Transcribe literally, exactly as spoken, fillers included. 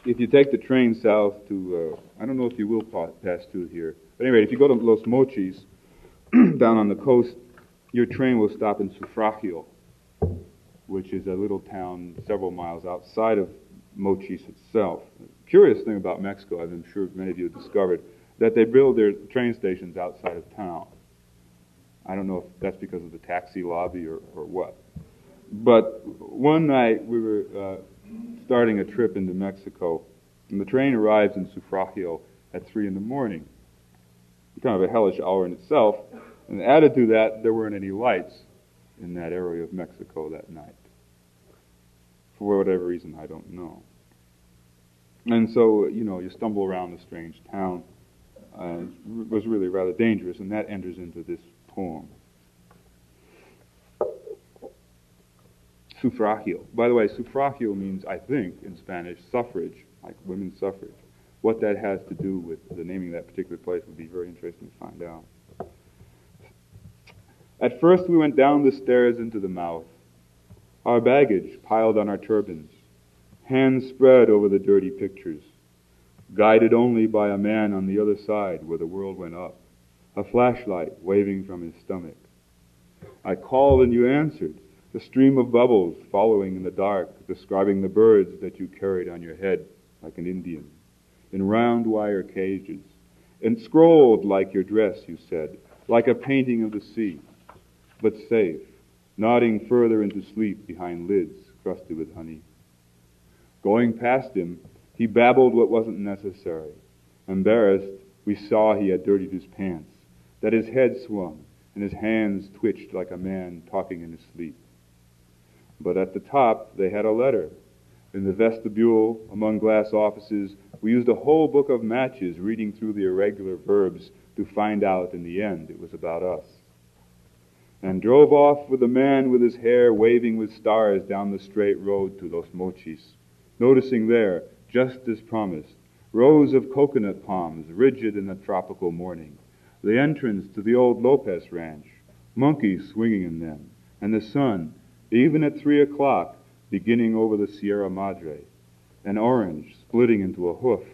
if you take the train south to, uh, I don't know if you will pa- pass through here, but anyway, if you go to Los Mochis, down on the coast, your train will stop in Sufragio, which is a little town several miles outside of Mochis itself. Curious thing about Mexico, I'm sure many of you have discovered, that they build their train stations outside of town. I don't know if that's because of the taxi lobby or, or what. But one night we were uh, starting a trip into Mexico, and the train arrives in Sufragio at three in the morning. Kind of a hellish hour in itself. And added to that, there weren't any lights in that area of Mexico that night. For whatever reason, I don't know. And so, you know, you stumble around the strange town. Uh, it was really rather dangerous, and that enters into this poem. Sufragio. By the way, sufragio means, I think, in Spanish, suffrage, like women's suffrage. What that has to do with the naming of that particular place would be very interesting to find out. At first we went down the stairs into the mouth, our baggage piled on our turbans, hands spread over the dirty pictures, guided only by a man on the other side where the world went up, a flashlight waving from his stomach. I called and you answered, a stream of bubbles following in the dark, describing the birds that you carried on your head like an Indian, in round wire cages, and scrolled like your dress, you said, like a painting of the sea, but safe, nodding further into sleep behind lids crusted with honey. Going past him, he babbled what wasn't necessary. Embarrassed, we saw he had dirtied his pants, that his head swung, and his hands twitched like a man talking in his sleep. But at the top, they had a letter. In the vestibule, among glass offices, we used a whole book of matches, reading through the irregular verbs to find out in the end it was about us. And drove off with a man with his hair waving with stars down the straight road to Los Mochis, noticing there, just as promised, rows of coconut palms rigid in a tropical morning, the entrance to the old Lopez ranch, monkeys swinging in them, and the sun, even at three o'clock, beginning over the Sierra Madre, an orange splitting into a hoof